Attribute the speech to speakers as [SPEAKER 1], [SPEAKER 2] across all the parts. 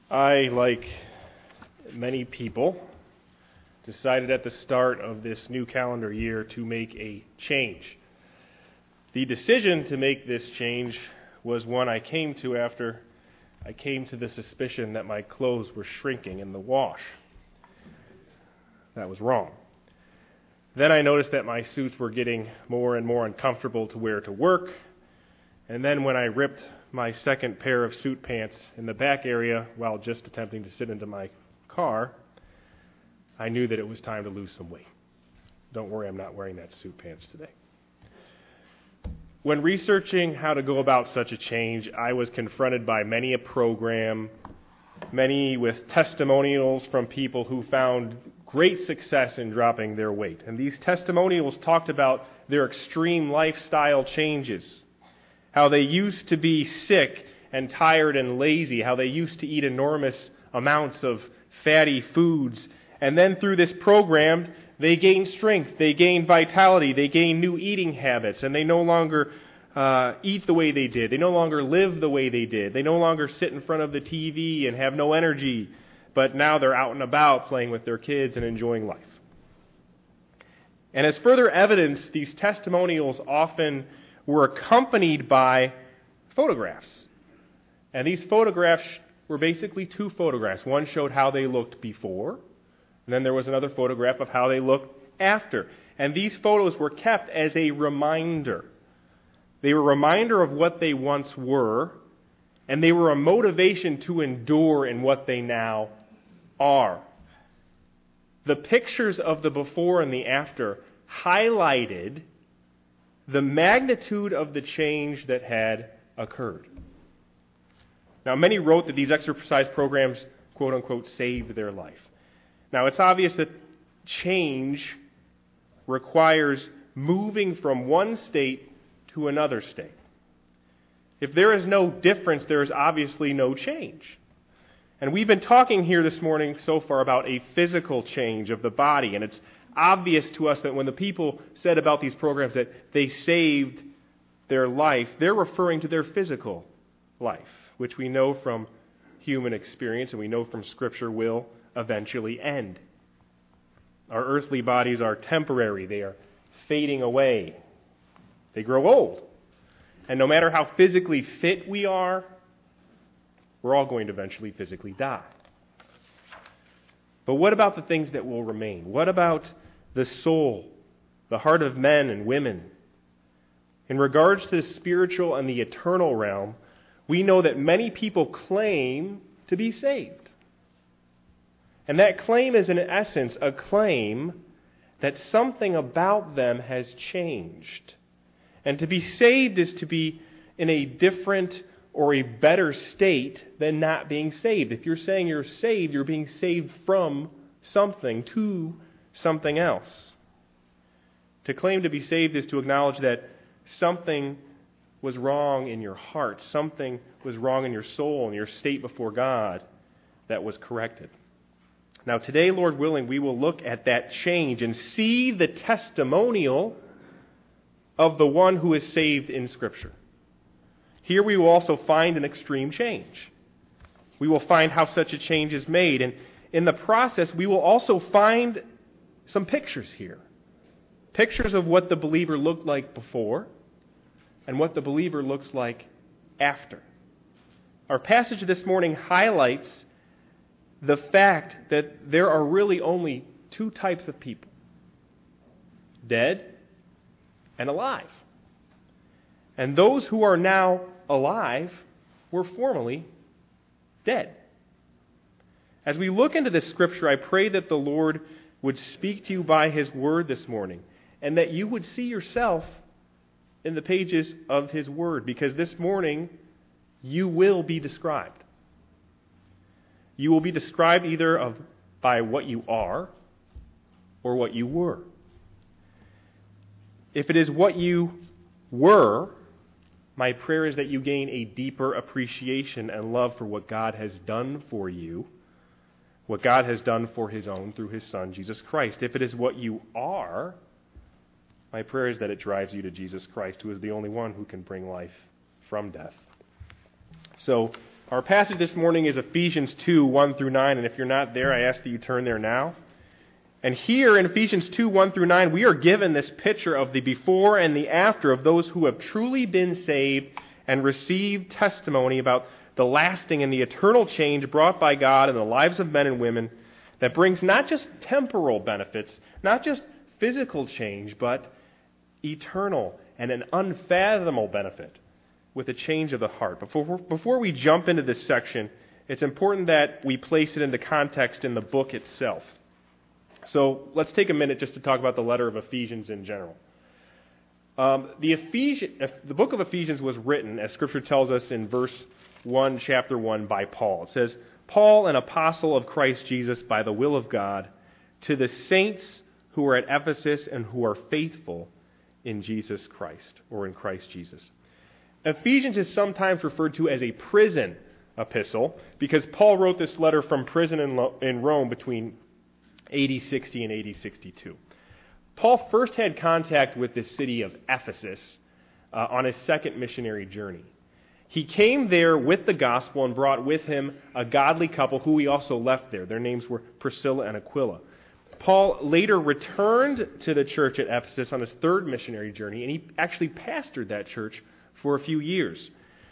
[SPEAKER 1] I, like many people, decided at the start of this new calendar year to make a change. The decision to make this change was one I came to after I came to the suspicion that my clothes were shrinking in the wash. That was wrong. Then I noticed that my suits were getting more and more uncomfortable to wear to work. And then when I ripped my second pair of suit pants in the back area while just attempting to sit into my car, I knew that it was time to lose some weight. Don't worry, I'm not wearing that suit pants today. When researching how to go about such a change, I was confronted by many a program, many with testimonials from people who found great success in dropping their weight. And these testimonials talked about their extreme lifestyle changes, how they used to be sick and tired and lazy, how they used to eat enormous amounts of fatty foods. And then through this program, they gained strength, they gained vitality, they gained new eating habits, and they no longer eat the way they did. They no longer live the way they did. They no longer sit in front of the TV and have no energy, but now they're out and about playing with their kids and enjoying life. And as further evidence, these testimonials often were accompanied by photographs. And these photographs were basically two photographs. One showed how they looked before, and then there was another photograph of how they looked after. And these photos were kept as a reminder. They were a reminder of what they once were, and they were a motivation to endure in what they now are. The pictures of the before and the after highlighted the magnitude of the change that had occurred. Now, many wrote that these exercise programs, quote unquote, saved their life. Now, it's obvious that change requires moving from one state to another state. If there is no difference, there is obviously no change. And we've been talking here this morning so far about a physical change of the body, and it's obvious to us that when the people said about these programs that they saved their life, they're referring to their physical life, which we know from human experience and we know from Scripture will eventually end. Our earthly bodies are temporary. They are fading away. They grow old. And no matter how physically fit we are, we're all going to eventually physically die. But what about the things that will remain? What about the soul, the heart of men and women? In regards to the spiritual and the eternal realm, we know that many people claim to be saved. And that claim is in essence a claim that something about them has changed. And to be saved is to be in a different or a better state than not being saved. If you're saying you're saved, you're being saved from something to something else. To claim to be saved is to acknowledge that something was wrong in your heart, something was wrong in your soul and your state before God that was corrected. Now today, Lord willing, we will look at that change and see the testimonial of the one who is saved in Scripture. Here we will also find an extreme change. We will find how such a change is made. And in the process, we will also find some pictures here. Pictures of what the believer looked like before and what the believer looks like after. Our passage this morning highlights the fact that there are really only two types of people: dead and alive. And those who are now alive were formerly dead. As we look into this scripture, I pray that the Lord would speak to you by His Word this morning, and that you would see yourself in the pages of His Word, because this morning you will be described. You will be described either by what you are or what you were. If it is what you were, my prayer is that you gain a deeper appreciation and love for what God has done for you, what God has done for His own through His Son, Jesus Christ. If it is what you are, my prayer is that it drives you to Jesus Christ, who is the only one who can bring life from death. So Our passage this morning is Ephesians 2, 1 through 9, and if you're not there, I ask that you turn there now. And here in Ephesians 2, 1 through 9, we are given this picture of the before and the after of those who have truly been saved and received testimony about the lasting and the eternal change brought by God in the lives of men and women that brings not just temporal benefits, not just physical change, but eternal and an unfathomable benefit with a change of the heart. Before we jump into this section, it's important that we place it into context in the book itself. So let's take a minute just to talk about the letter of Ephesians in general. The book of Ephesians was written, as Scripture tells us in verse 1, chapter 1, by Paul. It says, Paul, an apostle of Christ Jesus by the will of God, to the saints who are at Ephesus and who are faithful in Jesus Christ, or in Christ Jesus. Ephesians is sometimes referred to as a prison epistle because Paul wrote this letter from prison in Rome between AD 60 and AD 62. Paul first had contact with the city of Ephesus on his second missionary journey. He came there with the gospel and brought with him a godly couple who he also left there. Their names were Priscilla and Aquila. Paul later returned to the church at Ephesus on his third missionary journey, and he actually pastored that church for a few years.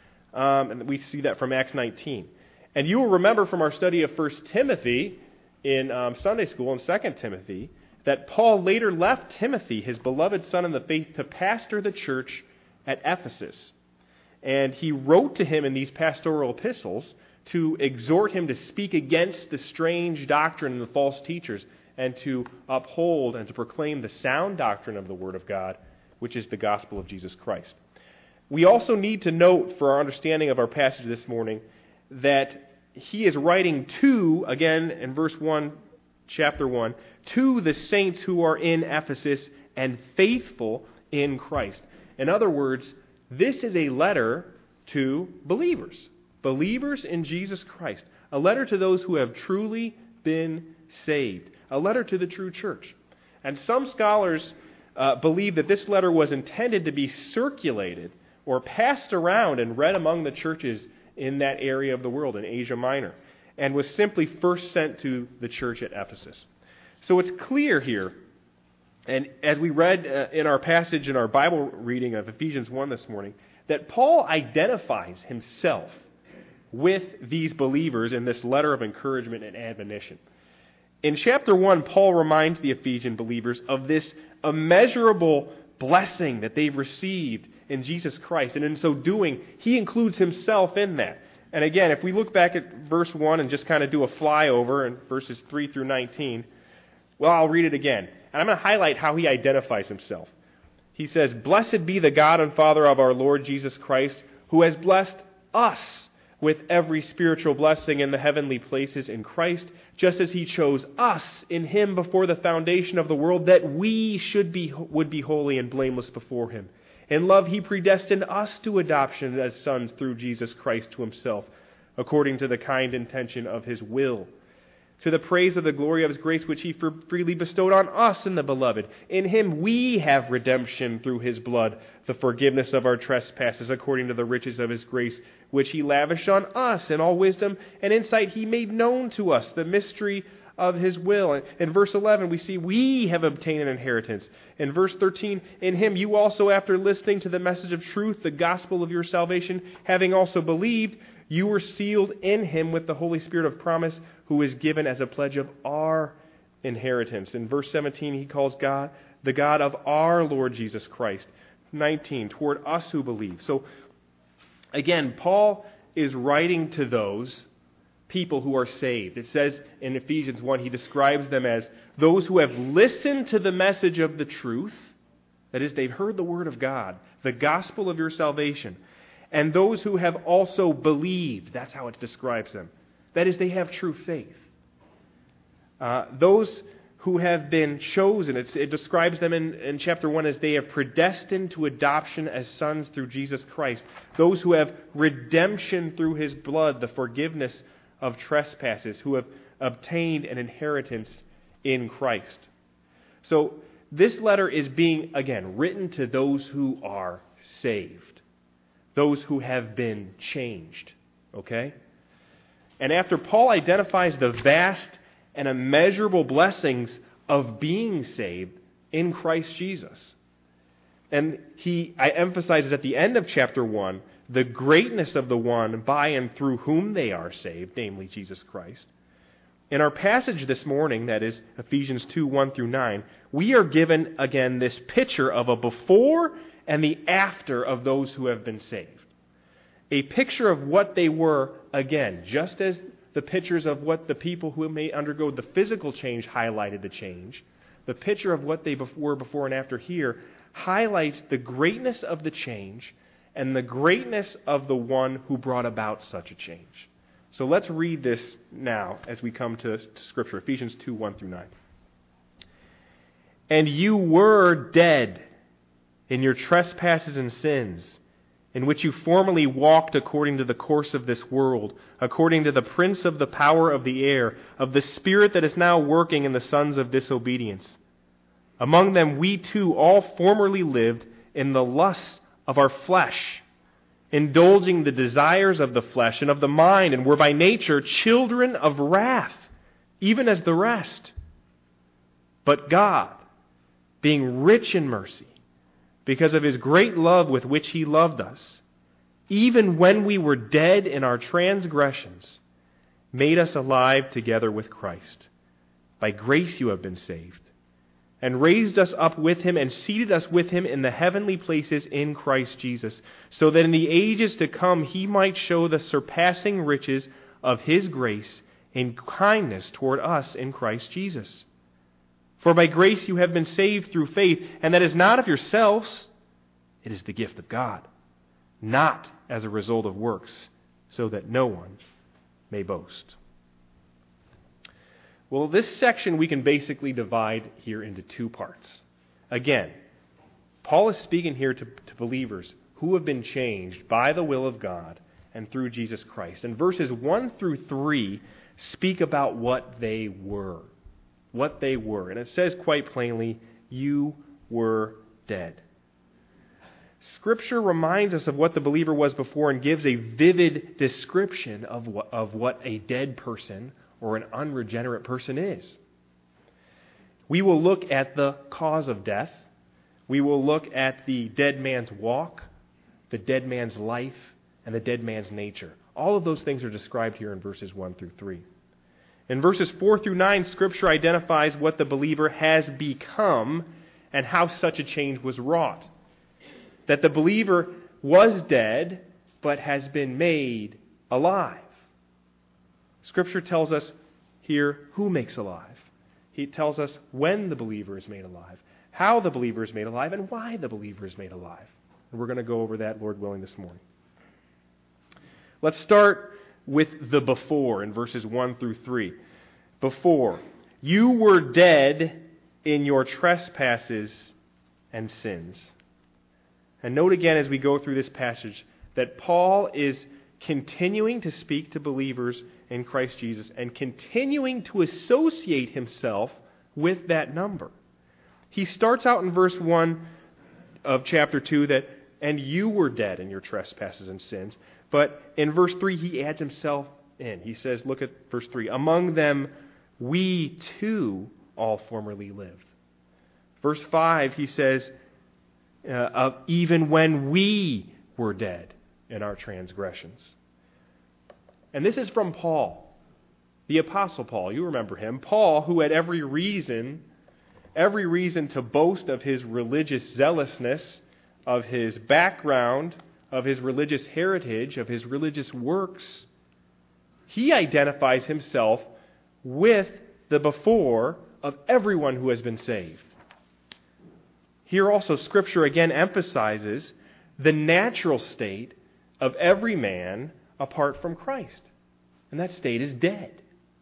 [SPEAKER 1] And we see that from Acts 19. And you will remember from our study of 1 Timothy in Sunday school and 2 Timothy that Paul later left Timothy, his beloved son in the faith, to pastor the church at Ephesus. And he wrote to him in these pastoral epistles to exhort him to speak against the strange doctrine and the false teachers and to uphold and to proclaim the sound doctrine of the Word of God, which is the gospel of Jesus Christ. We also need to note, for our understanding of our passage this morning, that he is writing to, again in verse 1, chapter 1, to the saints who are in Ephesus and faithful in Christ. In other words, this is a letter to believers, believers in Jesus Christ, a letter to those who have truly been saved, a letter to the true church. And some scholars believe that this letter was intended to be circulated or passed around and read among the churches in that area of the world, in Asia Minor, and was simply first sent to the church at Ephesus. So it's clear here, and as we read in our passage in our Bible reading of Ephesians 1 this morning, that Paul identifies himself with these believers in this letter of encouragement and admonition. In chapter 1, Paul reminds the Ephesian believers of this immeasurable blessing that they've received in Jesus Christ. And in so doing, he includes himself in that. And again, if we look back at verse 1 and just kind of do a flyover in verses 3 through 19, well, I'll read it again. And I'm going to highlight how he identifies himself. He says, Blessed be the God and Father of our Lord Jesus Christ, who has blessed us with every spiritual blessing in the heavenly places in Christ, just as he chose us in him before the foundation of the world, that we would be holy and blameless before him. In love he predestined us to adoption as sons through Jesus Christ to himself, according to the kind intention of his will, to the praise of the glory of his grace which he freely bestowed on us in the Beloved. In him we have redemption through his blood, the forgiveness of our trespasses, according to the riches of his grace, which he lavished on us in all wisdom and insight. He made known to us the mystery of his will. In verse 11, we see we have obtained an inheritance. In verse 13, in him you also, after listening to the message of truth, the gospel of your salvation, having also believed, you were sealed in him with the Holy Spirit of promise, who is given as a pledge of our inheritance. In verse 17, he calls God the God of our Lord Jesus Christ. 19, toward us who believe. So, again, Paul is writing to those people who are saved. It says in Ephesians 1, he describes them as those who have listened to the message of the truth, that is, they've heard the word of God, the gospel of your salvation, and those who have also believed. That's how it describes them. That is, they have true faith. Those who have been chosen, it describes them in chapter 1 as they have predestined to adoption as sons through Jesus Christ. Those who have redemption through his blood, the forgiveness of trespasses, who have obtained an inheritance in Christ. So this letter is being, again, written to those who are saved, those who have been changed. Okay? And after Paul identifies the vast and immeasurable blessings of being saved in Christ Jesus, and he emphasizes at the end of chapter 1 the greatness of the one by and through whom they are saved, namely Jesus Christ. In our passage this morning, that is Ephesians 2, 1 through 9, we are given again this picture of a before and the after of those who have been saved. A picture of what they were, again, just as the pictures of what the people who may undergo the physical change highlighted the change, the picture of what they were before and after here highlights the greatness of the change and the greatness of the one who brought about such a change. So let's read this now as we come to Scripture, Ephesians 2, 1 through 9. And you were dead in your trespasses and sins, in which you formerly walked according to the course of this world, according to the prince of the power of the air, of the spirit that is now working in the sons of disobedience. Among them we too all formerly lived in the lusts of our flesh, indulging the desires of the flesh and of the mind, and were by nature children of wrath, even as the rest. But God, being rich in mercy, because of His great love with which He loved us, even when we were dead in our transgressions, made us alive together with Christ. By grace you have been saved, and raised us up with Him and seated us with Him in the heavenly places in Christ Jesus, so that in the ages to come He might show the surpassing riches of His grace in kindness toward us in Christ Jesus. For by grace you have been saved through faith, and that is not of yourselves, it is the gift of God, not as a result of works, so that no one may boast. Well, this section we can basically divide here into two parts. Again, Paul is speaking here to believers who have been changed by the will of God and through Jesus Christ. And verses 1 through 3 speak about what they were. What they were. And it says quite plainly, you were dead. Scripture reminds us of what the believer was before and gives a vivid description of what a dead person or an unregenerate person is. We will look at the cause of death. We will look at the dead man's walk, the dead man's life, and the dead man's nature. All of those things are described here in verses 1 through 3. In verses 4 through 9, Scripture identifies what the believer has become and how such a change was wrought. That the believer was dead, but has been made alive. Scripture tells us here who makes alive. He tells us when the believer is made alive, how the believer is made alive, and why the believer is made alive. And we're going to go over that, Lord willing, this morning. Let's start with the before in verses 1 through 3. Before, you were dead in your trespasses and sins. And note again as we go through this passage that Paul is continuing to speak to believers in Christ Jesus and continuing to associate himself with that number. He starts out in verse 1 of chapter 2 that, and you were dead in your trespasses and sins. But in verse 3, he adds himself in. He says, look at verse 3, among them we too all formerly lived. Verse 5, he says, even when we were dead in our transgressions. And this is from Paul, the Apostle Paul. You remember him. Paul, who had every reason to boast of his religious zealousness, of his background, of his religious heritage, of his religious works. He identifies himself with the before of everyone who has been saved. Here also Scripture again emphasizes the natural state of every man apart from Christ. And that state is dead.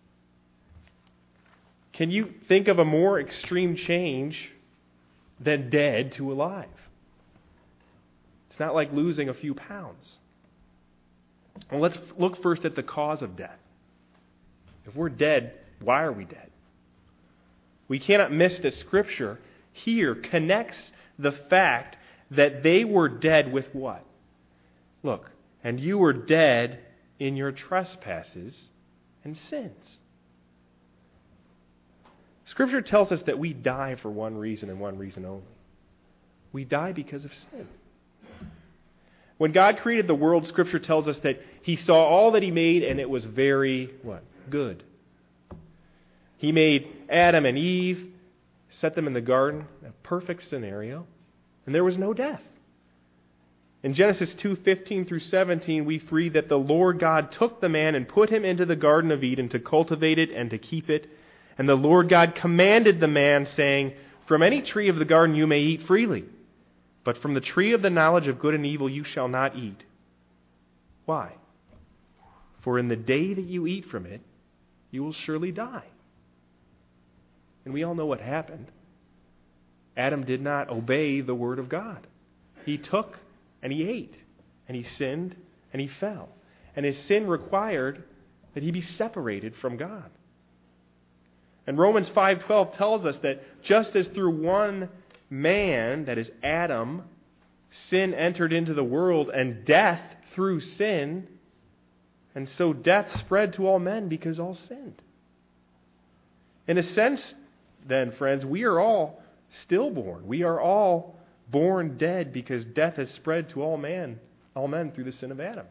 [SPEAKER 1] Can you think of a more extreme change than dead to alive? It's not like losing a few pounds. Well, let's look first at the cause of death. If we're dead, why are we dead? We cannot miss that Scripture here connects the fact that they were dead with what? Look, and you were dead in your trespasses and sins. Scripture tells us that we die for one reason and one reason only. We die because of sin. When God created the world, Scripture tells us that He saw all that He made and it was very, what? Good. He made Adam and Eve, set them in the garden, a perfect scenario, and there was no death. In Genesis 2:15 through 17, we read that the Lord God took the man and put him into the Garden of Eden to cultivate it and to keep it. And the Lord God commanded the man, saying, "From any tree of the garden you may eat freely, but from the tree of the knowledge of good and evil you shall not eat." Why? "For in the day that you eat from it, you will surely die." And we all know what happened. Adam did not obey the word of God. He took and he ate, and he sinned, and he fell. And his sin required that he be separated from God. And Romans 5:12 tells us that just as through one man, that is Adam, sin entered into the world, and death through sin, and so death spread to all men because all sinned. In a sense, then, friends, we are all stillborn. We are all born dead because death has spread to all men through the sin of Adam.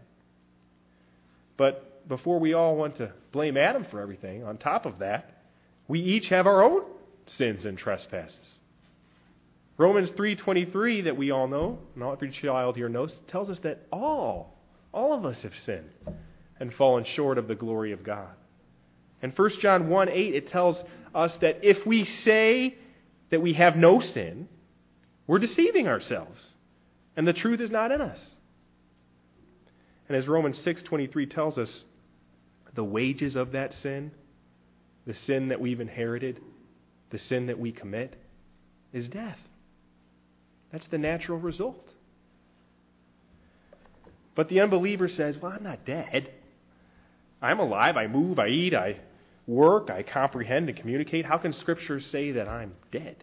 [SPEAKER 1] But before we all want to blame Adam for everything, on top of that, we each have our own sins and trespasses. Romans 3:23, that we all know, and every child here knows, tells us that all of us have sinned and fallen short of the glory of God. And 1 John 1:8, it tells us that if we say that we have no sin, we're deceiving ourselves, and the truth is not in us. And as Romans 6:23 tells us, the wages of that sin, the sin that we've inherited, the sin that we commit, is death. That's the natural result. But the unbeliever says, "Well, I'm not dead. I'm alive, I move, I eat, I work, I comprehend and communicate. How can Scripture say that I'm dead?"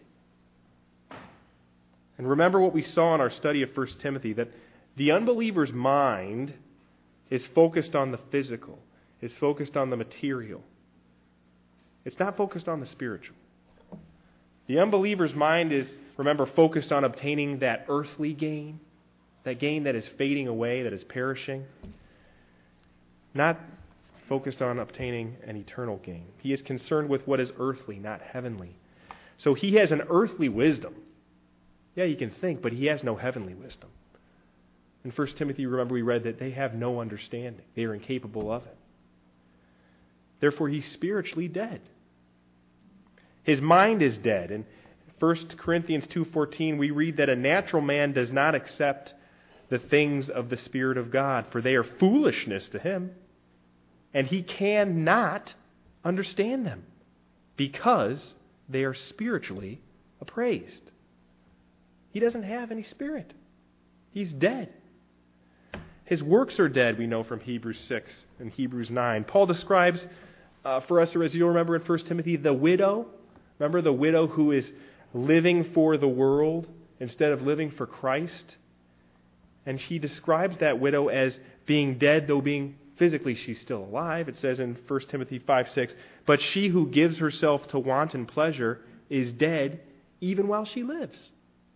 [SPEAKER 1] And remember what we saw in our study of 1 Timothy, that the unbeliever's mind is focused on the physical, is focused on the material. It's not focused on the spiritual. The unbeliever's mind is, remember, focused on obtaining that earthly gain, that gain that is fading away, that is perishing. Not focused on obtaining an eternal gain. He is concerned with what is earthly, not heavenly. So he has an earthly wisdom. Yeah, he can think, but he has no heavenly wisdom. In 1 Timothy, remember we read that they have no understanding. They are incapable of it. Therefore, he's spiritually dead. His mind is dead. In 1 Corinthians 2:14, we read that a natural man does not accept the things of the Spirit of God, for they are foolishness to him, and he cannot understand them, because they are spiritually appraised. He doesn't have any spirit. He's dead. His works are dead, we know from Hebrews 6 and Hebrews 9. Paul describes for us, or as you'll remember in 1 Timothy, the widow. Remember the widow who is living for the world instead of living for Christ? And she describes that widow as being dead, though being physically she's still alive. It says in 1 Timothy 5:6, "But she who gives herself to wanton pleasure is dead even while she lives."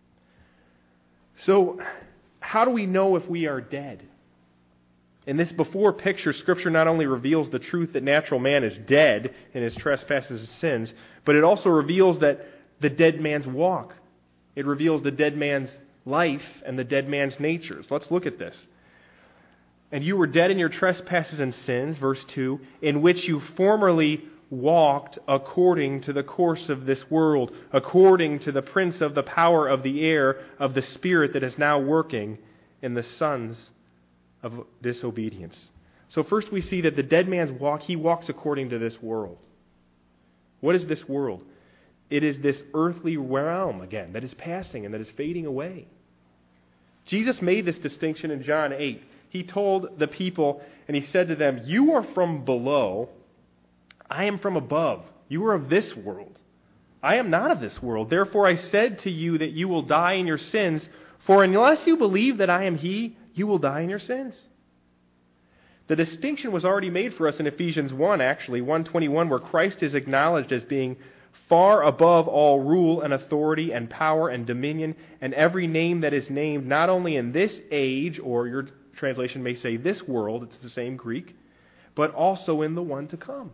[SPEAKER 1] So, how do we know if we are dead? In this before picture, Scripture not only reveals the truth that natural man is dead in his trespasses and sins, but it also reveals that the dead man's walk. It reveals the dead man's life and the dead man's natures. Let's look at this. "And you were dead in your trespasses and sins," verse 2, "in which you formerly walked according to the course of this world, according to the prince of the power of the air, of the spirit that is now working in the sons of disobedience." So first we see that the dead man's walk, he walks according to this world. What is this world? It is this earthly realm, again, that is passing and that is fading away. Jesus made this distinction in John 8. He told the people, and he said to them, "You are from below, I am from above. You are of this world. I am not of this world. Therefore I said to you that you will die in your sins, for unless you believe that I am He, you will die in your sins." The distinction was already made for us in Ephesians 1, actually, 1:21, where Christ is acknowledged as being far above all rule and authority and power and dominion and every name that is named, not only in this age, or your translation may say this world, it's the same Greek, but also in the one to come.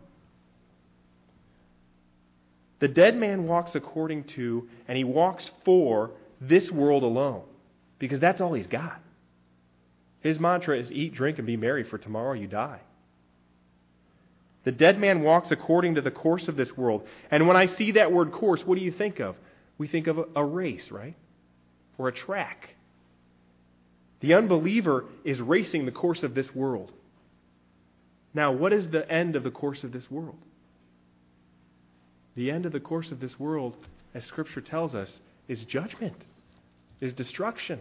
[SPEAKER 1] The dead man walks according to, and he walks for, this world alone, because that's all he's got. His mantra is eat, drink, and be merry, for tomorrow you die. The dead man walks according to the course of this world. And when I see that word course, what do you think of? We think of a race, right? Or a track. The unbeliever is racing the course of this world. Now, what is the end of the course of this world? The end of the course of this world, as Scripture tells us, is judgment, is destruction.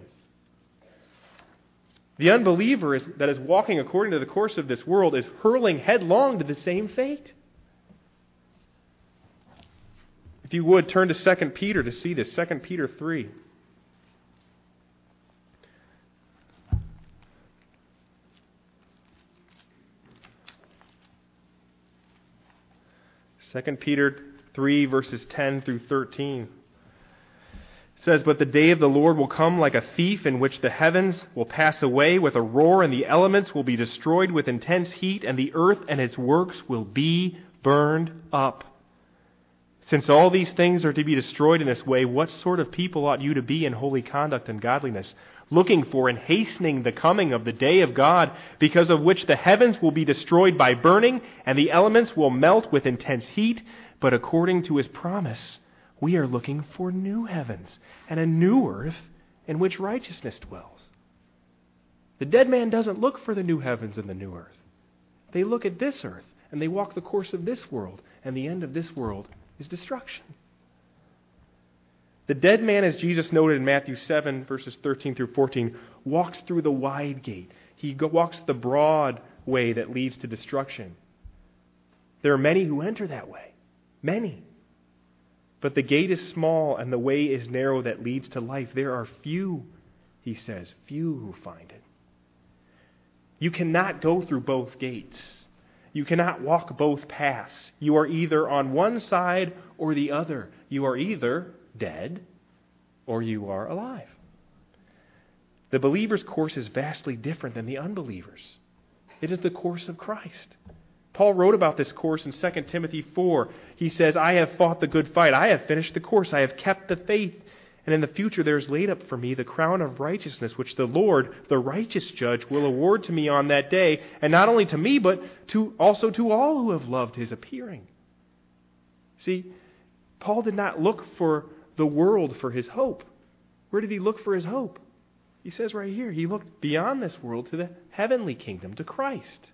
[SPEAKER 1] The unbeliever that is walking according to the course of this world is hurling headlong to the same fate. If you would, turn to 2 Peter to see this. 2 Peter 3. Second Peter 3, verses 10 through 13. It says, "But the day of the Lord will come like a thief, in which the heavens will pass away with a roar, and the elements will be destroyed with intense heat, and the earth and its works will be burned up. Since all these things are to be destroyed in this way, what sort of people ought you to be in holy conduct and godliness, looking for and hastening the coming of the day of God, because of which the heavens will be destroyed by burning, and the elements will melt with intense heat? But according to His promise, we are looking for new heavens and a new earth in which righteousness dwells." The dead man doesn't look for the new heavens and the new earth. They look at this earth, and they walk the course of this world, and the end of this world is destruction. The dead man, as Jesus noted in Matthew 7, verses 13 through 14, walks through the wide gate. He walks the broad way that leads to destruction. There are many who enter that way. Many. But the gate is small and the way is narrow that leads to life. There are few, he says, few who find it. You cannot go through both gates. You cannot walk both paths. You are either on one side or the other. You are either dead or you are alive. The believer's course is vastly different than the unbeliever's. It is the course of Christ. Paul wrote about this course in 2 Timothy 4. He says, "I have fought the good fight. I have finished the course. I have kept the faith. And in the future there is laid up for me the crown of righteousness, which the Lord, the righteous judge, will award to me on that day, and not only to me, but also to all who have loved His appearing." See, Paul did not look for the world for his hope. Where did he look for his hope? He says right here, he looked beyond this world to the heavenly kingdom, to Christ.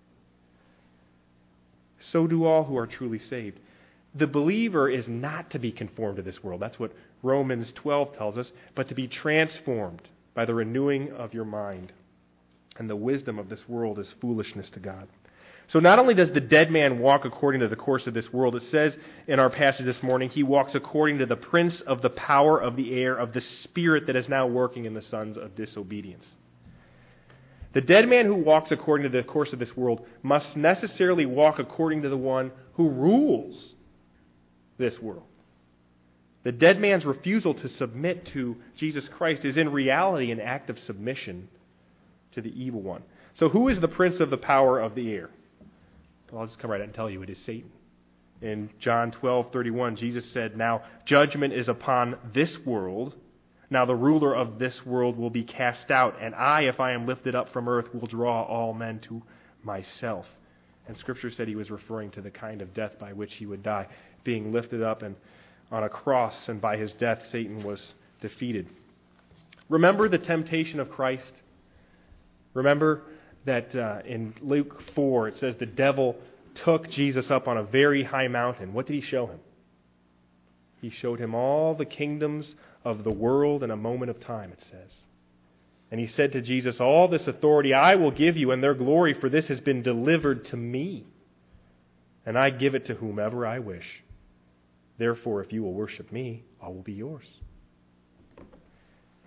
[SPEAKER 1] So do all who are truly saved. The believer is not to be conformed to this world. That's what Romans 12 tells us, but to be transformed by the renewing of your mind. And the wisdom of this world is foolishness to God. So not only does the dead man walk according to the course of this world, it says in our passage this morning, he walks according to the prince of the power of the air, of the spirit that is now working in the sons of disobedience. The dead man who walks according to the course of this world must necessarily walk according to the one who rules this world. The dead man's refusal to submit to Jesus Christ is in reality an act of submission to the evil one. So who is the prince of the power of the air? Well, I'll just come right out and tell you, it is Satan. In John 12:31, Jesus said, "Now judgment is upon this world. Now the ruler of this world will be cast out, and I, if I am lifted up from earth, will draw all men to myself." And Scripture said he was referring to the kind of death by which he would die, being lifted up and on a cross, and by his death Satan was defeated. Remember the temptation of Christ? Remember that in Luke 4 it says the devil took Jesus up on a very high mountain. What did he show him? He showed him all the kingdoms of the world in a moment of time, it says. And he said to Jesus, "All this authority I will give you, and their glory, for this has been delivered to me. And I give it to whomever I wish. Therefore, if you will worship me, all will be yours."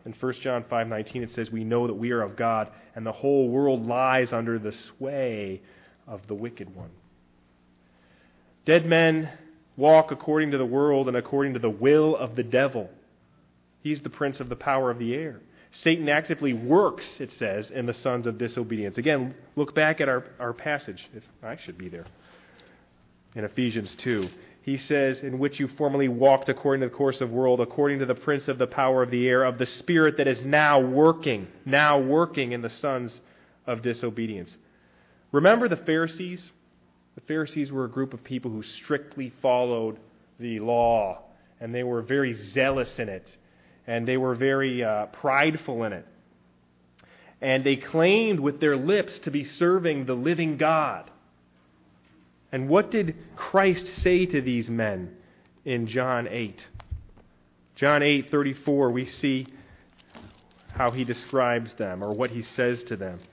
[SPEAKER 1] In 1 John 5:19 it says, "We know that we are of God, and the whole world lies under the sway of the wicked one." Dead men walk according to the world and according to the will of the devil. He's the prince of the power of the air. Satan actively works, it says, in the sons of disobedience. Again, look back at our passage. I should be there. In Ephesians 2. He says, "In which you formerly walked according to the course of the world, according to the prince of the power of the air, of the spirit that is now working in the sons of disobedience." Remember the Pharisees? The Pharisees were a group of people who strictly followed the law, and they were very zealous in it, and they were very prideful in it. And they claimed with their lips to be serving the living God. And what did Christ say to these men in John 8? John 8:34, we see how he describes them, or what he says to them.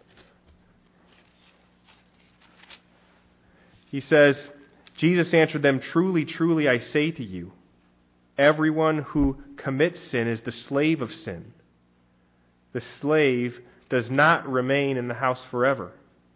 [SPEAKER 1] He says, Jesus answered them, "Truly, truly, I say to you, everyone who commits sin is the slave of sin. The slave does not remain in the house forever.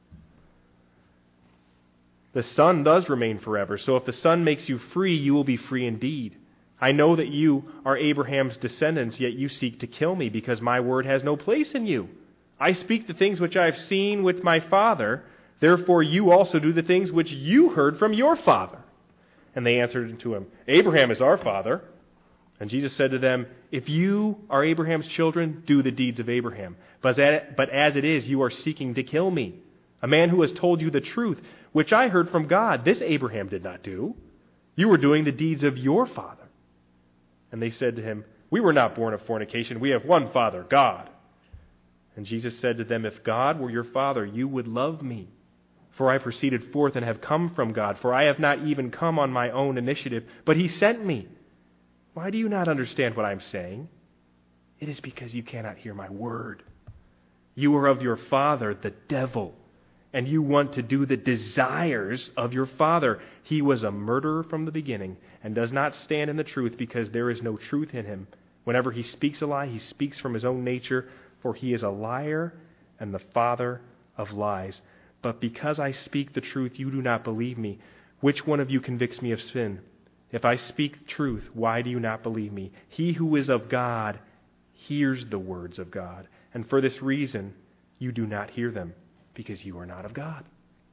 [SPEAKER 1] The Son does remain forever. So if the Son makes you free, you will be free indeed. I know that you are Abraham's descendants, yet you seek to kill me, because my word has no place in you. I speak the things which I have seen with my Father. Therefore you also do the things which you heard from your father." And they answered to him, "Abraham is our father." And Jesus said to them, "If you are Abraham's children, do the deeds of Abraham. But as it is, you are seeking to kill me, a man who has told you the truth, which I heard from God. This Abraham did not do. You were doing the deeds of your father." And they said to him, "We were not born of fornication. We have one Father, God." And Jesus said to them, "If God were your Father, you would love me. For I proceeded forth and have come from God. For I have not even come on my own initiative, but He sent me. Why do you not understand what I am saying? It is because you cannot hear my word. You are of your father, the devil, and you want to do the desires of your father. He was a murderer from the beginning and does not stand in the truth, because there is no truth in him. Whenever he speaks a lie, he speaks from his own nature, for he is a liar and the father of lies. But because I speak the truth, you do not believe me. Which one of you convicts me of sin? If I speak truth, why do you not believe me? He who is of God hears the words of God. And for this reason, you do not hear them, because you are not of God."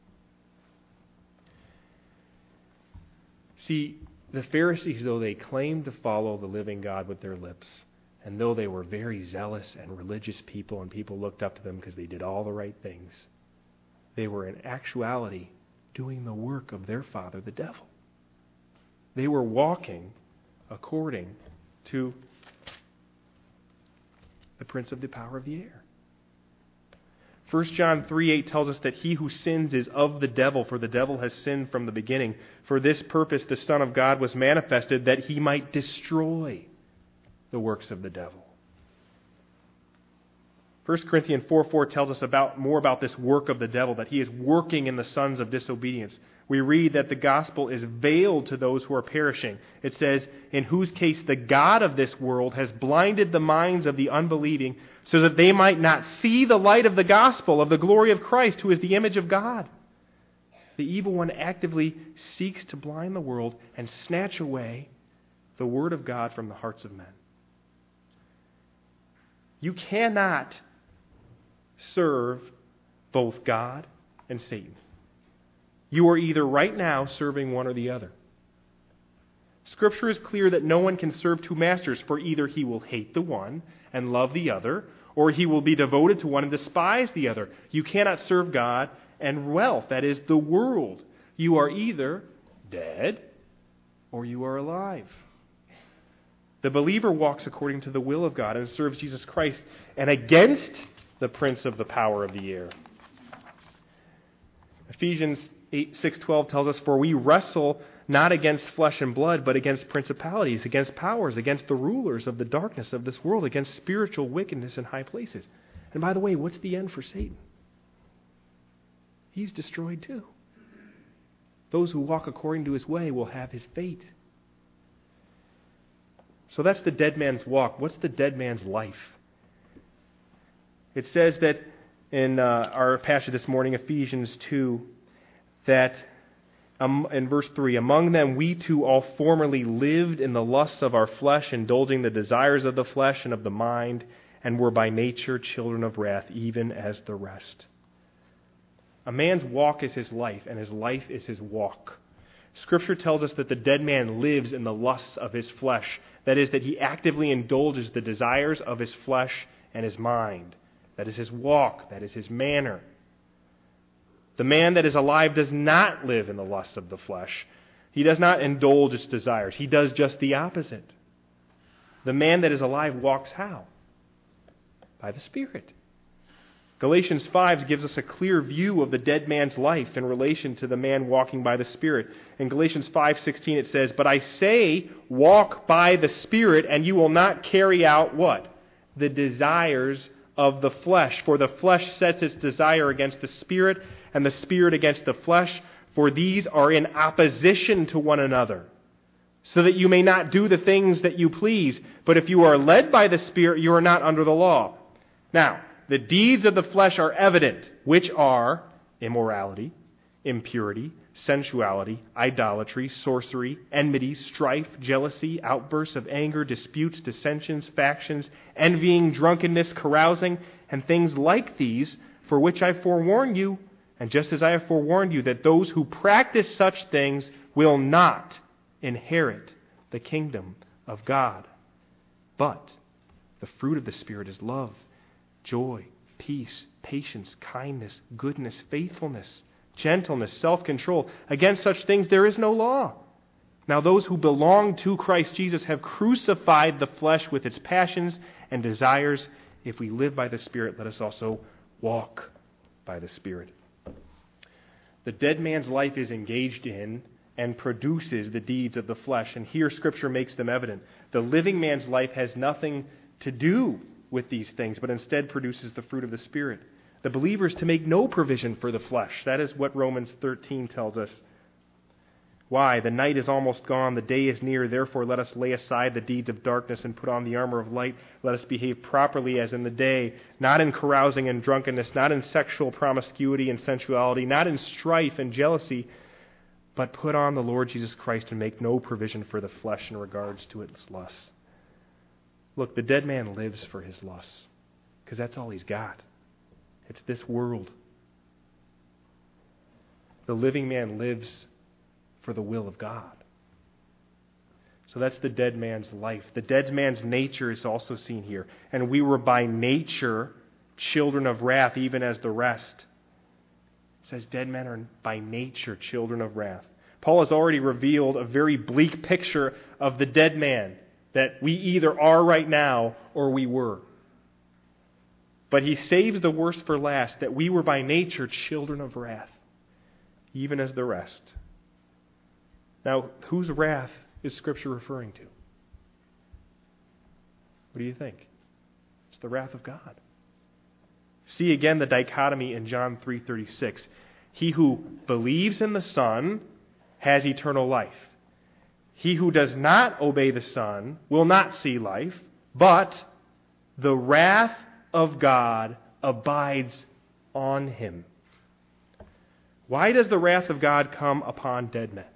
[SPEAKER 1] See, the Pharisees, though they claimed to follow the living God with their lips, and though they were very zealous and religious people, and people looked up to them because they did all the right things, they were in actuality doing the work of their father, the devil. They were walking according to the prince of the power of the air. 1 John 3:8 tells us that he who sins is of the devil, for the devil has sinned from the beginning. For this purpose the Son of God was manifested, that he might destroy the works of the devil. 1 Corinthians 4:4 tells us more about this work of the devil, that he is working in the sons of disobedience. We read that the gospel is veiled to those who are perishing. It says, "In whose case the God of this world has blinded the minds of the unbelieving, so that they might not see the light of the gospel of the glory of Christ, who is the image of God." The evil one actively seeks to blind the world and snatch away the word of God from the hearts of men. You cannot serve both God and Satan. You are either right now serving one or the other. Scripture is clear that no one can serve two masters, for either he will hate the one and love the other, or he will be devoted to one and despise the other. You cannot serve God and wealth, that is, the world. You are either dead or you are alive. The believer walks according to the will of God and serves Jesus Christ and against the prince of the power of the air. Ephesians 6:12 tells us, "For we wrestle not against flesh and blood, but against principalities, against powers, against the rulers of the darkness of this world, against spiritual wickedness in high places." And by the way, what's the end for Satan? He's destroyed too. Those who walk according to his way will have his fate. So that's the dead man's walk. What's the dead man's life? It says that in our passage this morning, Ephesians 2, that in verse 3, among them we too all formerly lived in the lusts of our flesh, indulging the desires of the flesh and of the mind, and were by nature children of wrath, even as the rest. A man's walk is his life, and his life is his walk. Scripture tells us that the dead man lives in the lusts of his flesh. That is, that he actively indulges the desires of his flesh and his mind. That is his walk. That is his manner. The man that is alive does not live in the lusts of the flesh. He does not indulge its desires. He does just the opposite. The man that is alive walks how? By the Spirit. Galatians 5 gives us a clear view of the dead man's life in relation to the man walking by the Spirit. In Galatians 5:16 it says, "But I say, walk by the Spirit, and you will not carry out" what? "The desires of the flesh. For the flesh sets its desire against the Spirit, and the Spirit against the flesh, for these are in opposition to one another, so that you may not do the things that you please. But if you are led by the Spirit, you are not under the law." Now, the deeds of the flesh are evident, which are immorality, impurity, sensuality, idolatry, sorcery, enmity, strife, jealousy, outbursts of anger, disputes, dissensions, factions, envying, drunkenness, carousing, and things like these, for which I forewarn you, and just as I have forewarned you, that those who practice such things will not inherit the kingdom of God. But the fruit of the Spirit is love, joy, peace, patience, kindness, goodness, faithfulness, gentleness, self-control. Against such things there is no law. Now those who belong to Christ Jesus have crucified the flesh with its passions and desires. If we live by the Spirit, let us also walk by the Spirit. The dead man's life is engaged in and produces the deeds of the flesh. And here Scripture makes them evident. The living man's life has nothing to do with these things, but instead produces the fruit of the Spirit. The believer is to make no provision for the flesh. That is what Romans 13 tells us. Why? The night is almost gone, the day is near, therefore let us lay aside the deeds of darkness and put on the armor of light. Let us behave properly as in the day, not in carousing and drunkenness, not in sexual promiscuity and sensuality, not in strife and jealousy, but put on the Lord Jesus Christ and make no provision for the flesh in regards to its lusts. Look, the dead man lives for his lusts, because that's all he's got. It's this world. The living man lives for the will of God. So that's the dead man's life. The dead man's nature is also seen here. And we were by nature children of wrath, even as the rest. It says dead men are by nature children of wrath. Paul has already revealed a very bleak picture of the dead man, that we either are right now or we were. But he saves the worst for last, that we were by nature children of wrath, even as the rest. Now, whose wrath is Scripture referring to? What do you think? It's the wrath of God. See again the dichotomy in John 3:36. He who believes in the Son has eternal life. He who does not obey the Son will not see life, but the wrath of God abides on him. Why does the wrath of God come upon dead men?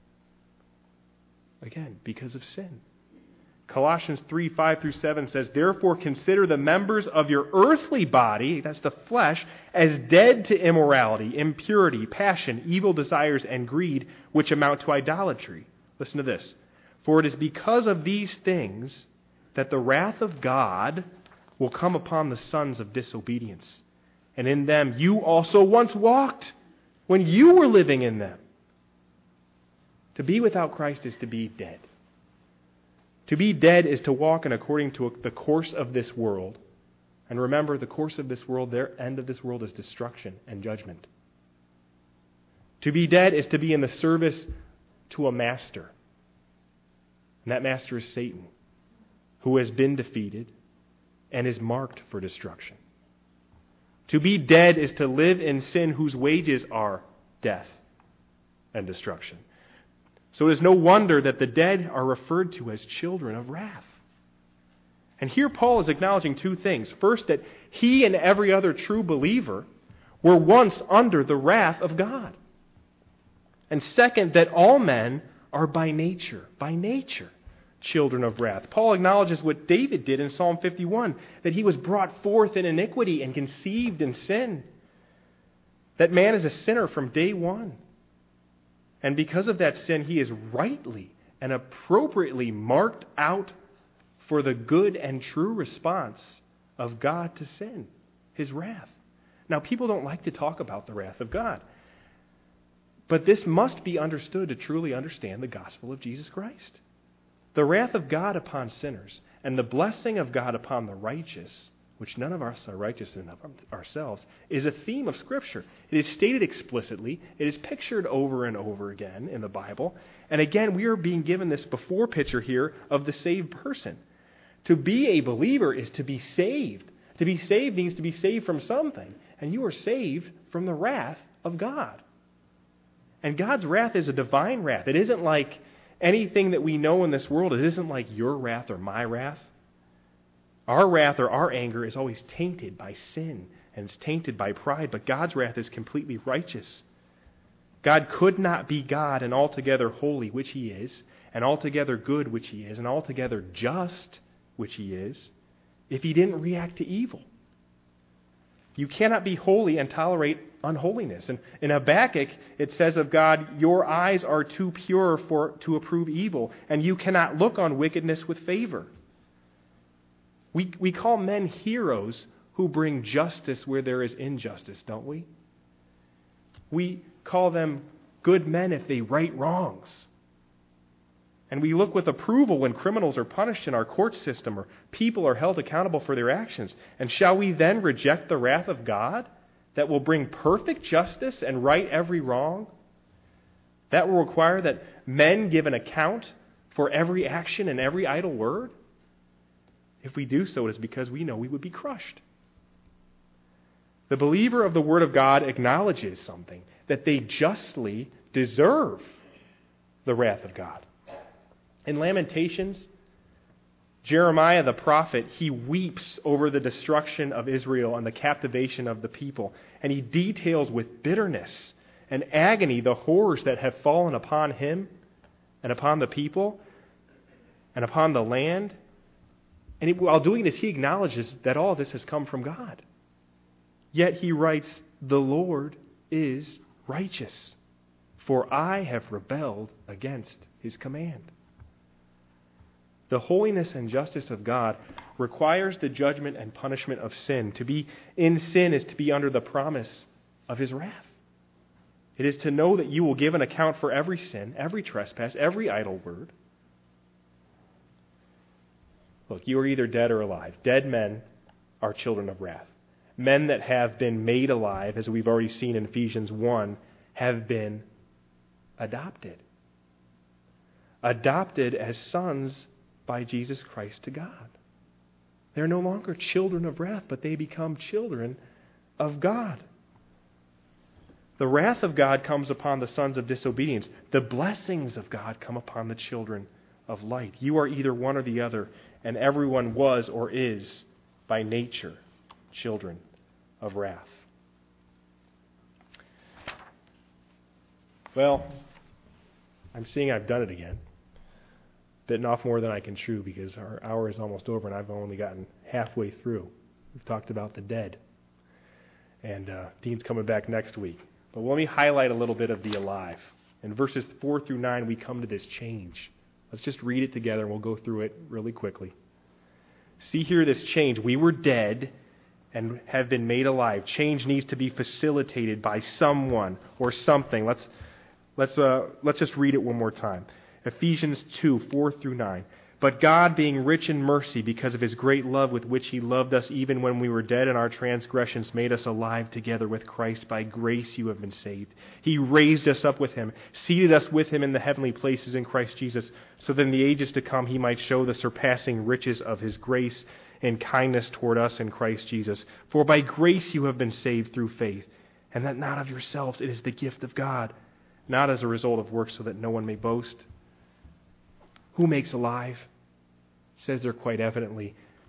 [SPEAKER 1] Again, because of sin. Colossians 3:5-7 says, "Therefore consider the members of your earthly body," that's the flesh, "as dead to immorality, impurity, passion, evil desires, and greed, which amount to idolatry." Listen to this. "For it is because of these things that the wrath of God will come upon the sons of disobedience. And in them you also once walked when you were living in them." To be without Christ is to be dead. To be dead is to walk in according to the course of this world. And remember, the course of this world, their end of this world is destruction and judgment. To be dead is to be in the service to a master. And that master is Satan, who has been defeated and is marked for destruction. To be dead is to live in sin whose wages are death and destruction. So it is no wonder that the dead are referred to as children of wrath. And here Paul is acknowledging two things. First, that he and every other true believer were once under the wrath of God. And second, that all men are by nature, children of wrath. Paul acknowledges what David did in Psalm 51, that he was brought forth in iniquity and conceived in sin. That man is a sinner from day one. And because of that sin, he is rightly and appropriately marked out for the good and true response of God to sin, his wrath. Now, people don't like to talk about the wrath of God. But this must be understood to truly understand the gospel of Jesus Christ. The wrath of God upon sinners and the blessing of God upon the righteous, which none of us are righteous enough ourselves, is a theme of Scripture. It is stated explicitly. It is pictured over and over again in the Bible. And again, we are being given this before picture here of the saved person. To be a believer is to be saved. To be saved means to be saved from something. And you are saved from the wrath of God. And God's wrath is a divine wrath. It isn't like anything that we know in this world. It isn't like your wrath or my wrath. Our wrath or our anger is always tainted by sin and it's tainted by pride, but God's wrath is completely righteous. God could not be God and altogether holy, which He is, and altogether good, which He is, and altogether just, which He is, if He didn't react to evil. You cannot be holy and tolerate unholiness. And in Habakkuk, it says of God, your eyes are too pure to approve evil, and you cannot look on wickedness with favor. We call men heroes who bring justice where there is injustice, don't we? We call them good men if they right wrongs. And we look with approval when criminals are punished in our court system or people are held accountable for their actions. And shall we then reject the wrath of God that will bring perfect justice and right every wrong? That will require that men give an account for every action and every idle word? If we do so, it is because we know we would be crushed. The believer of the Word of God acknowledges something, that they justly deserve the wrath of God. In Lamentations, Jeremiah the prophet, he weeps over the destruction of Israel and the captivation of the people. And he details with bitterness and agony the horrors that have fallen upon him and upon the people and upon the land. And while doing this, he acknowledges that all this has come from God. Yet he writes, the Lord is righteous, for I have rebelled against His command. The holiness and justice of God requires the judgment and punishment of sin. To be in sin is to be under the promise of His wrath. It is to know that you will give an account for every sin, every trespass, every idle word. Look, you are either dead or alive. Dead men are children of wrath. Men that have been made alive, as we've already seen in Ephesians 1, have been adopted. Adopted as sons by Jesus Christ to God. They're no longer children of wrath, but they become children of God. The wrath of God comes upon the sons of disobedience. The blessings of God come upon the children of light. You are either one or the other, and everyone was or is, by nature, children of wrath. Well, I'm seeing I've done it again. Bitten off more than I can chew because our hour is almost over and I've only gotten halfway through. We've talked about the dead. And Dean's coming back next week. But let me highlight a little bit of the alive. In verses 4 through 9, we come to this change. Let's just read it together and we'll go through it really quickly. See here this change. We were dead and have been made alive. Change needs to be facilitated by someone or something. Let's just read it one more time. Ephesians 2, 4 through 9. But God, being rich in mercy, because of His great love with which He loved us, even when we were dead in our transgressions, made us alive together with Christ. By grace you have been saved. He raised us up with Him, seated us with Him in the heavenly places in Christ Jesus, so that in the ages to come He might show the surpassing riches of His grace and kindness toward us in Christ Jesus. For by grace you have been saved through faith, and that not of yourselves, it is the gift of God, not as a result of works, so that no one may boast. Who makes alive? It says there quite evidently,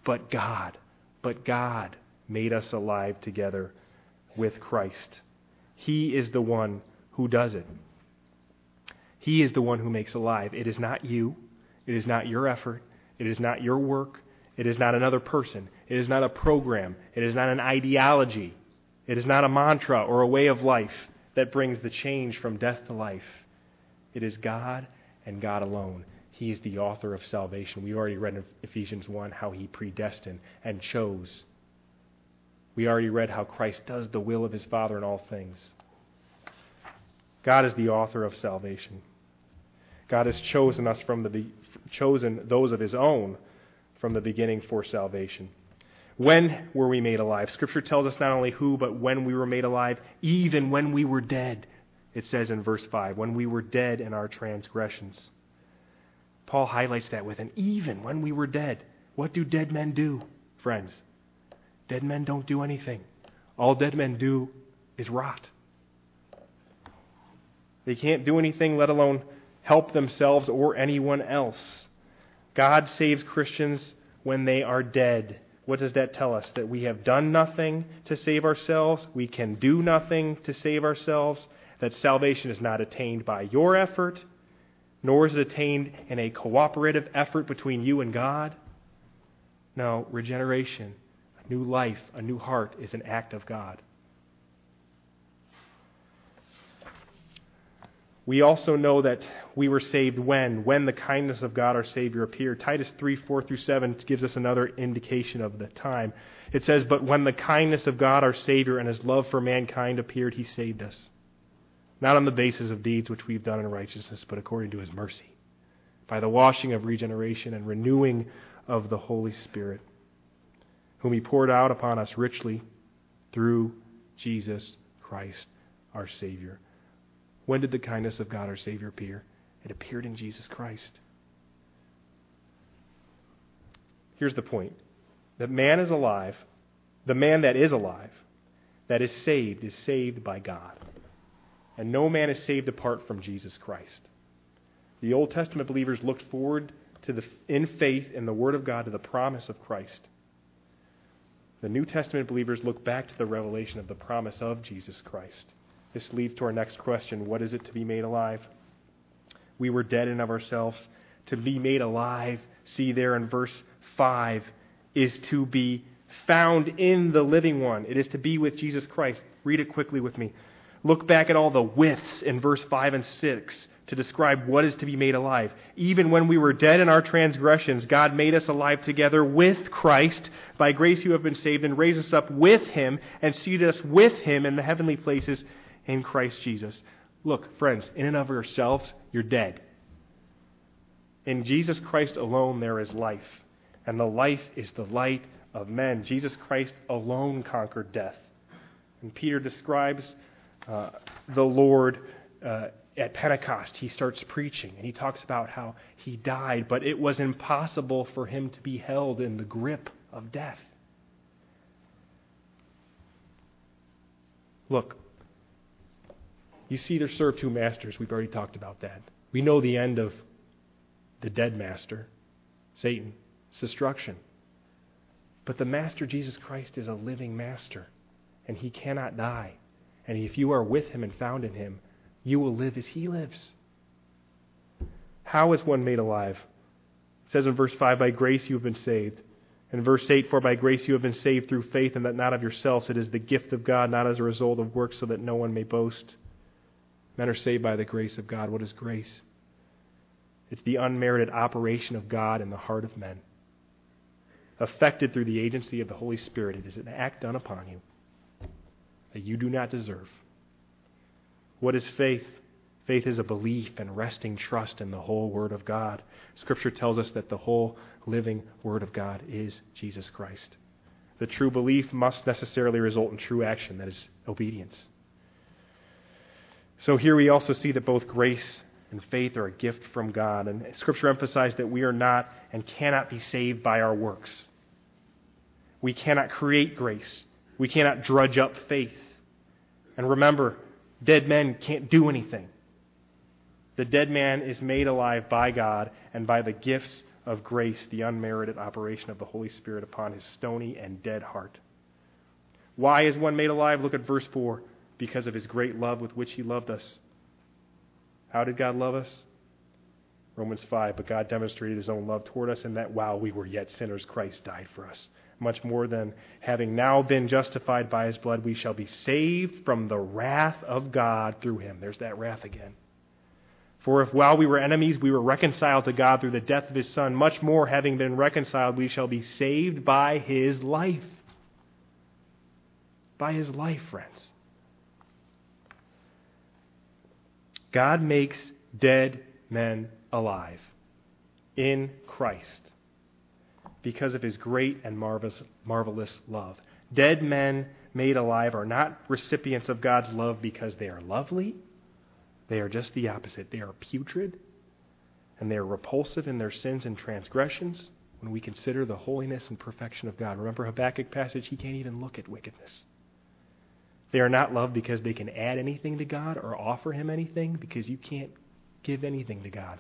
[SPEAKER 1] But God made us alive together with Christ. He is the one who does it. He is the one who makes alive. It is not you. It is not your effort. It is not your work. It is not another person. It is not a program. It is not an ideology. It is not a mantra or a way of life that brings the change from death to life. It is God and God alone. He is the author of salvation. We already read in Ephesians 1 how He predestined and chose. We already read how Christ does the will of His Father in all things. God is the author of salvation. God has chosen us chosen those of His own from the beginning for salvation. When were we made alive? Scripture tells us not only who, but when we were made alive, even when we were dead. It says in verse 5, when we were dead in our transgressions. Paul highlights that with an even when we were dead. What do dead men do, friends? Dead men don't do anything. All dead men do is rot. They can't do anything, let alone help themselves or anyone else. God saves Christians when they are dead. What does that tell us? That we have done nothing to save ourselves. We can do nothing to save ourselves. That salvation is not attained by your effort, nor is it attained in a cooperative effort between you and God. No, regeneration, a new life, a new heart is an act of God. We also know that we were saved when the kindness of God our Savior appeared. Titus 3:4-7 gives us another indication of the time. It says, but when the kindness of God our Savior and His love for mankind appeared, He saved us. Not on the basis of deeds which we've done in righteousness, but according to His mercy, by the washing of regeneration and renewing of the Holy Spirit, whom He poured out upon us richly through Jesus Christ our Savior. When did the kindness of God our Savior appear? It appeared in Jesus Christ. Here's the point. That man is alive. The man that is alive, that is saved by God. And no man is saved apart from Jesus Christ. The Old Testament believers looked forward in faith in the Word of God to the promise of Christ. The New Testament believers look back to the revelation of the promise of Jesus Christ. This leads to our next question. What is it to be made alive? We were dead in of ourselves. To be made alive, see there in verse 5, is to be found in the living one. It is to be with Jesus Christ. Read it quickly with me. Look back at all the withs in verse 5 and 6 to describe what is to be made alive. Even when we were dead in our transgressions, God made us alive together with Christ. By grace you have been saved, and raised us up with Him and seated us with Him in the heavenly places in Christ Jesus. Look, friends, in and of yourselves, you're dead. In Jesus Christ alone there is life, and the life is the light of men. Jesus Christ alone conquered death. And Peter describes the Lord at Pentecost. He starts preaching, and he talks about how He died, but it was impossible for Him to be held in the grip of death. Look, you see, there serve two masters. We've already talked about that. We know the end of the dead master, Satan. It's destruction. But the Master Jesus Christ is a living master, and He cannot die. And if you are with Him and found in Him, you will live as He lives. How is one made alive? It says in verse 5, by grace you have been saved. In verse 8, for by grace you have been saved through faith, and that not of yourselves. It is the gift of God, not as a result of works, so that no one may boast. Men are saved by the grace of God. What is grace? It's the unmerited operation of God in the heart of men. Affected through the agency of the Holy Spirit. It is an act done upon you that you do not deserve. What is faith? Faith is a belief and resting trust in the whole Word of God. Scripture tells us that the whole living Word of God is Jesus Christ. The true belief must necessarily result in true action, that is, obedience. So here we also see that both grace and faith are a gift from God. And Scripture emphasizes that we are not and cannot be saved by our works. We cannot create grace. We cannot drudge up faith. And remember, dead men can't do anything. The dead man is made alive by God and by the gifts of grace, the unmerited operation of the Holy Spirit upon his stony and dead heart. Why is one made alive? Look at verse 4. Because of his great love with which he loved us. How did God love us? Romans 5, but God demonstrated his own love toward us in that while we were yet sinners, Christ died for us. Much more than having now been justified by his blood, we shall be saved from the wrath of God through him. There's that wrath again. For if while we were enemies, we were reconciled to God through the death of his Son, much more, having been reconciled, we shall be saved by his life. By his life, friends. God makes dead men alive in Christ because of his great and marvelous love. Dead men made alive are not recipients of God's love because they are lovely. They are just the opposite. They are putrid, and they are repulsive in their sins and transgressions when we consider the holiness and perfection of God. Remember Habakkuk passage? He can't even look at wickedness. They are not loved because they can add anything to God or offer him anything, because you can't give anything to God.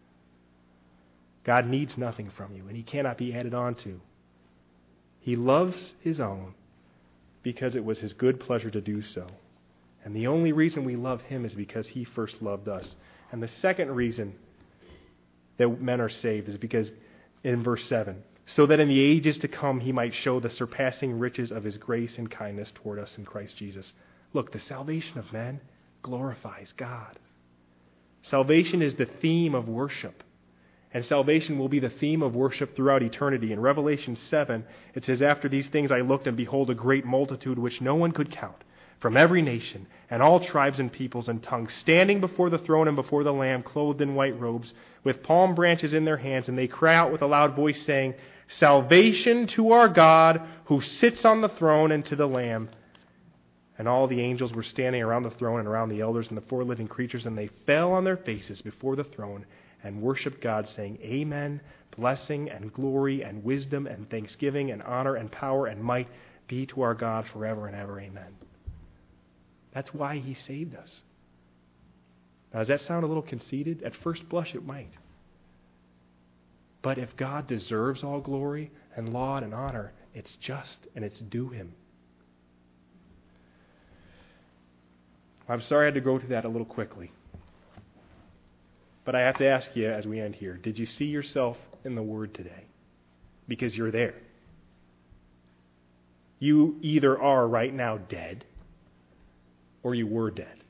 [SPEAKER 1] God needs nothing from you, and he cannot be added on to. He loves his own because it was his good pleasure to do so. And the only reason we love him is because he first loved us. And the second reason that men are saved is because, in verse 7, so that in the ages to come he might show the surpassing riches of his grace and kindness toward us in Christ Jesus. Look, the salvation of men glorifies God. Salvation is the theme of worship. And salvation will be the theme of worship throughout eternity. In Revelation 7, it says, after these things I looked, and behold, a great multitude which no one could count, from every nation and all tribes and peoples and tongues, standing before the throne and before the Lamb, clothed in white robes, with palm branches in their hands, and they cry out with a loud voice, saying, Salvation to our God, who sits on the throne, and to the Lamb. And all the angels were standing around the throne and around the elders and the four living creatures, and they fell on their faces before the throne and worshipped God, saying, Amen, blessing and glory and wisdom and thanksgiving and honor and power and might be to our God forever and ever. Amen. That's why he saved us. Now, does that sound a little conceited? At first blush, it might. But if God deserves all glory and laud and honor, it's just and it's due him. I'm sorry I had to go to that a little quickly. But I have to ask you as we end here, did you see yourself in the Word today? Because you're there. You either are right now dead, or you were dead.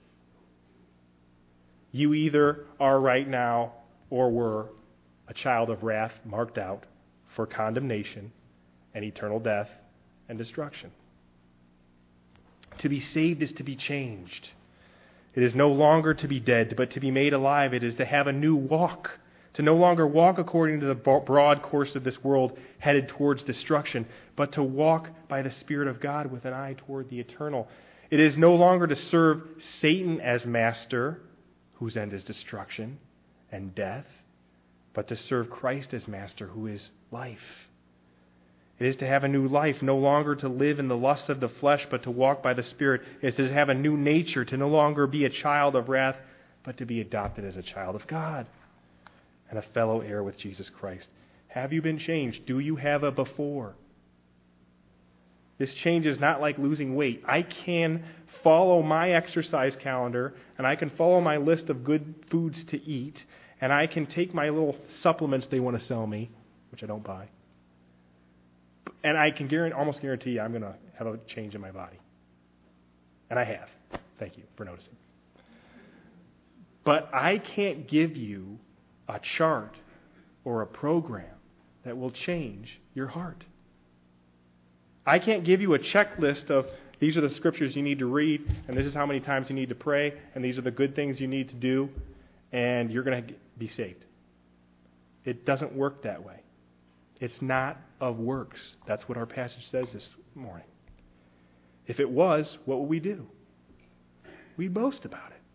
[SPEAKER 1] You either are right now or were a child of wrath marked out for condemnation and eternal death and destruction. To be saved is to be changed. It is no longer to be dead, but to be made alive. It is to have a new walk, to no longer walk according to the broad course of this world headed towards destruction, but to walk by the Spirit of God with an eye toward the eternal. It is no longer to serve Satan as master, whose end is destruction and death, but to serve Christ as master, who is life. It is to have a new life, no longer to live in the lusts of the flesh, but to walk by the Spirit. It is to have a new nature, to no longer be a child of wrath, but to be adopted as a child of God and a fellow heir with Jesus Christ. Have you been changed? Do you have a before? This change is not like losing weight. I can follow my exercise calendar, and I can follow my list of good foods to eat, and I can take my little supplements they want to sell me, which I don't buy. And I can almost guarantee you I'm going to have a change in my body. And I have. Thank you for noticing. But I can't give you a chart or a program that will change your heart. I can't give you a checklist of these are the scriptures you need to read, and this is how many times you need to pray, and these are the good things you need to do, and you're going to be saved. It doesn't work that way. It's not of works. That's what our passage says this morning. If it was, what would we do? We'd boast about it.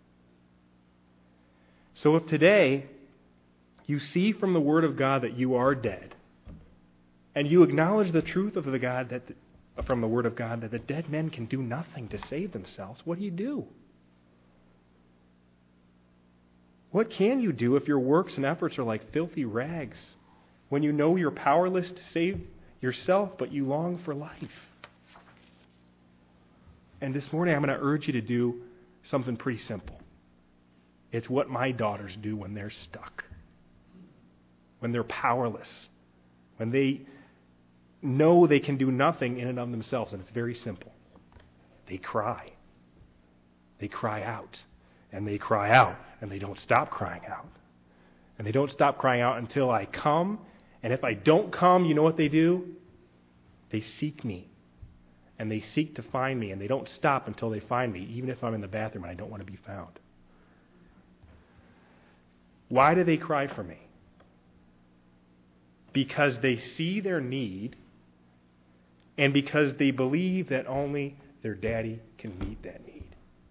[SPEAKER 1] So if today you see from the Word of God that you are dead, and you acknowledge the truth of from the Word of God that the dead men can do nothing to save themselves, what do? What can you do if your works and efforts are like filthy rags when you know you're powerless to save yourself, but you long for life. And this morning I'm going to urge you to do something pretty simple. It's what my daughters do when they're stuck, when they're powerless, when they know they can do nothing in and of themselves. And it's very simple. They cry. They cry out. And they cry out. And they don't stop crying out. And they don't stop crying out until I come. And if I don't come, you know what they do? They seek me. And they seek to find me. And they don't stop until they find me, even if I'm in the bathroom and I don't want to be found. Why do they cry for me? Because they see their need, and because they believe that only their daddy can meet that need.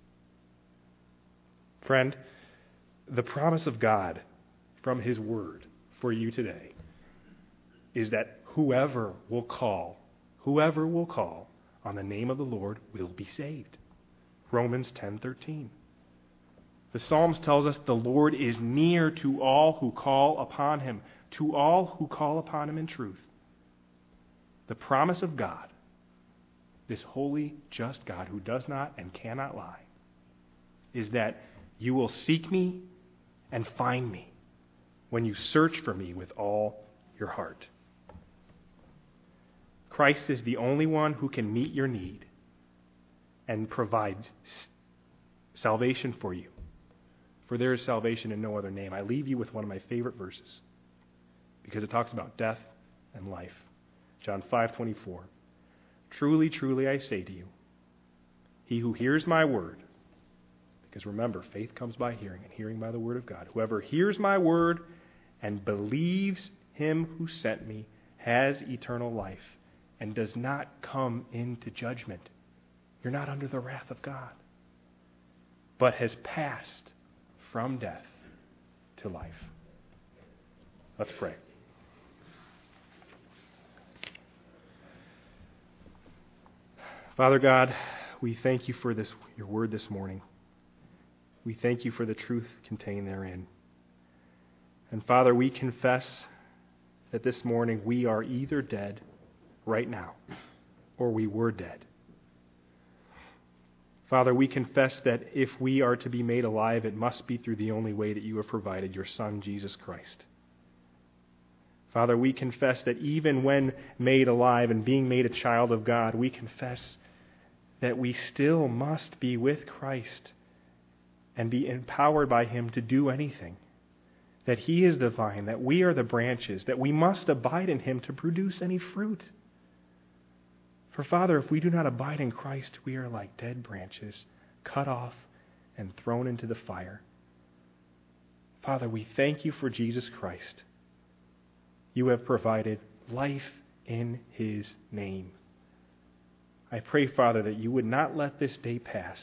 [SPEAKER 1] Friend, the promise of God from His Word for you today is that whoever will call on the name of the Lord will be saved. Romans 10:13. The Psalms tells us the Lord is near to all who call upon Him, to all who call upon Him in truth. The promise of God, this holy, just God who does not and cannot lie, is that you will seek me and find me when you search for me with all your heart. Christ is the only one who can meet your need and provide salvation for you. For there is salvation in no other name. I leave you with one of my favorite verses because it talks about death and life. John 5:24. Truly, truly, I say to you, he who hears my word, because remember, faith comes by hearing, and hearing by the word of God. Whoever hears my word and believes Him who sent me has eternal life and does not come into judgment. You're not under the wrath of God, but has passed from death to life. Let's pray. Father God, we thank you for your word this morning. We thank you for the truth contained therein. And Father, we confess that this morning we are either dead right now or we were dead. Father, we confess that if we are to be made alive, it must be through the only way that you have provided, your Son, Jesus Christ. Father, we confess that even when made alive and being made a child of God, we confess that we still must be with Christ and be empowered by Him to do anything. That He is the vine, that we are the branches, that we must abide in Him to produce any fruit. For Father, if we do not abide in Christ, we are like dead branches, cut off and thrown into the fire. Father, we thank you for Jesus Christ. You have provided life in His name. I pray, Father, that you would not let this day pass.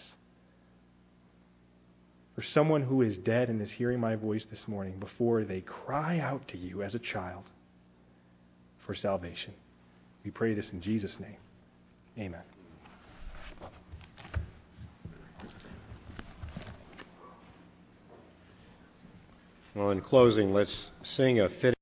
[SPEAKER 1] For someone who is dead and is hearing my voice this morning before they cry out to you as a child for salvation. We pray this in Jesus' name. Amen.
[SPEAKER 2] Well, in closing, let's sing a fitting